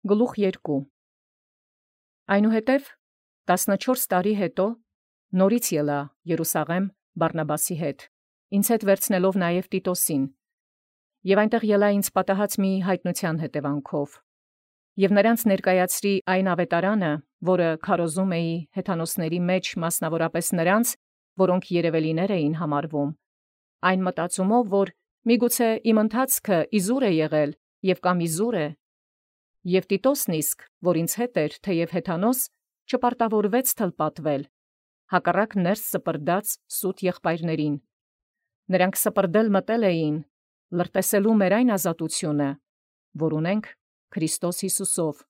Գլուխ 2 Այնուհետև 14 տարի հետո նորից ելա Երուսաղեմ Բարնաբասի հետ, ինձ հետ վերցնելով նաև Տիտոսին, և այնտեղ ելա ինձ պատահած մի հայտնության հետևանքով, և նրանց ներկայացրի այն ավետարանը, որը քարոզում էի հեթանոսների մեջ, մասնավորապես նրանց, որոնք երևելիներ էին համարվում, այն մտածումով, որ միգուցե իմ ընթացքը իզուր է եղել և կամ իզուր է, և Տիտոսն իսկ, որ ինձ հետ էր, թեև հեթանոս, չպարտավորվեց թլպատվել, հակառակ ներս սպրդաց սուտ եղբայրներին. նրանք սպրդել մտել էին, լրտեսելու մեր այն ազատությունը, որ ունենք Քրիստոս Յիսուսով,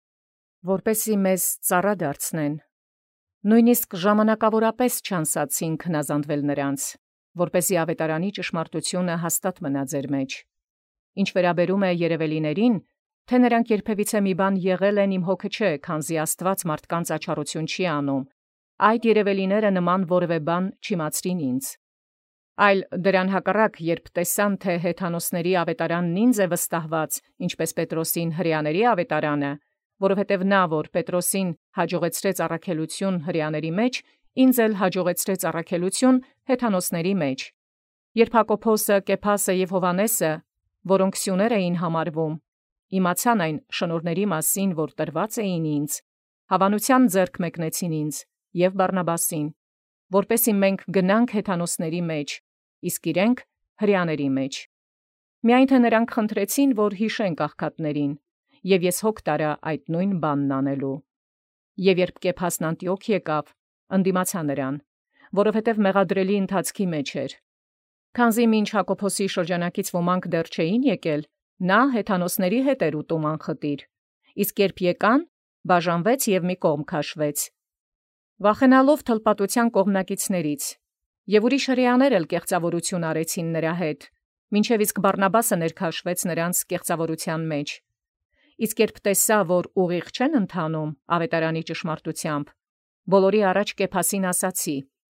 որպեսզի մեզ ծառա դարձնեն, նույնիսկ ժամանակավորապես չանսացինք հնազանդվել նրանց, որպեսզի ավետարանի ճշմարտությունը հաստատ մնա ձեր մեջ. ինչ վերաբերում է երևելիներին, թե նրանք երբևիցե մի բան եղել են իմ հոգը չէ, քանզի Աստված մարդկանց աչառություն չի անում, այդ երևելիները նման որևէ բան չիմացրին ինձ. այլ դրան հակառակ, երբ տեսան, թե հեթանոսների ավետարանն ինձ է վստահված, ինչպես Պետրոսին հրեաների ավետարանը, որովհետև նա, որ Պետրոսին հաջողեցրեց առաքելություն հրեաների մեջ, ինձ էլ հաջողեցրեց առաքելություն հեթանոսների մեջ. երբ Հակոբոսը, Կեփասը և Հովհաննեսը, որոնք սյուներ էին համարվում, իմացան այն շնորհների մասին, որ տրված էին ինձ, հավանության ձեռք մեկնեցին ինձ և Բարնաբասին, որպեսզի մենք գնանք հեթանոսների մեջ, իսկ իրենք հրեաների մեջ. միայն թե նրանք խնդրեցին, որ հիշենք աղքատներին, և ես հոգ տարա այդ նույն բանն անելու. Եվ երբ Կեփասն Անտիոք եկավ, ընդդիմացա նրան, որովհետև մեղադրելի ընթացքի մեջ էր. քանզի մինչ Հակոբոսի շրջանակից ոմանք դեռ չէին եկել, նա հեթանոսների հետ էր ուտում անխտիր, իսկ երբ եկան, բաժանվեց և մի կողմ քաշվեց, վախենալով թլպատության կողմնակիցներից, և ուրիշ հրեաներ էլ կեղծավորություն արեցին նրա հետ, մինչև իսկ Բարնաբասը ներքաշվեց նրանց կեղծավորության մեջ. իսկ երբ տեսա, որ ուղիղ չեն ընթանում ավետարանի ճշմարտությամբ, բոլորի առաջ Կեփասին ասացի.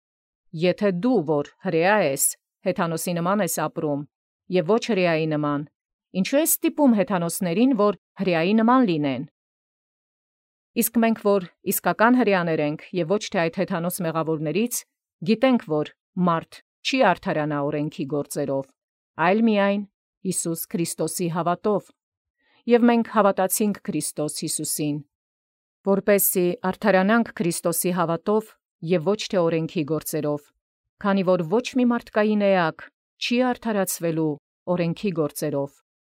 եթե դու, որ հրեա ես, հեթանոսի նման ես ապրում, և ոչ հրեայի նման, ինչու ես ստիպում հեթանոսներին, որ հրեայի նման լինեն. իսկ մենք, որ իսկական հրեաներ ենք, և ոչ թե այդ հեթանոս մեղավորներից, գիտենք, որ մարդ չի արդարանա օրենքի գործերով, այլ միայն Հիսուս Քրիստոսի հավատով, և մենք հավատացինք Քրիստոս Հիսուսին, որպեսզի արդարանանք Քրիստոսի հավատով և ոչ թե օրենքի գործերով, քանի որ ոչ մի մարդկային էակ չի արդարացվելու օրենքի գործերով.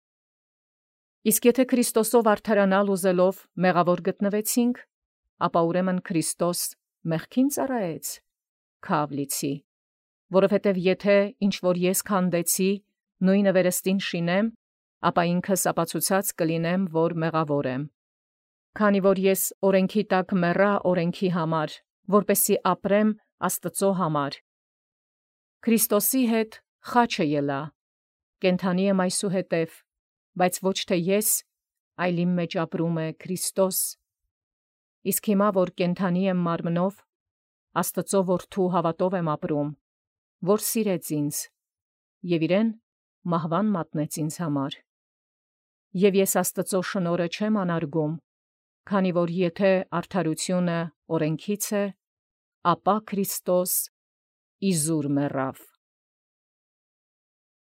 իսկ եթե Քրիստոսով արդարանալ ուզելով մեղավոր գտնվեցինք, ապա ուրեմն Քրիստոս մեղքին ծառայեց, քավ լիցի, որովհետև եթե ինչ որ ես քանդեցի, նույնը վերստին շինեմ, ապա ինքս ապացուցած կլինեմ, որ մեղավոր եմ. քանի որ ես օրենքի տակ մեռա օրենքի համար, որպեսզի ապրեմ Աստծո համար. Քրիստոսի հետ խաչը ելա, կենդանի եմ այսուհետև, բայց ոչ թե ես, այլ իմ մեջ ապրում է Քրիստոս, իսկ հիմա, որ կենդանի եմ մարմնով, Աստծո որդու հավատով եմ ապրում, որ սիրեց ինձ, և իրեն մահվան մատնեց ինձ համար. և ես Աստծո շնորհը չեմ անարգում, քանի որ եթե արդարությունը օրենքից է, ապա Քրիստոս իզուր մեռավ։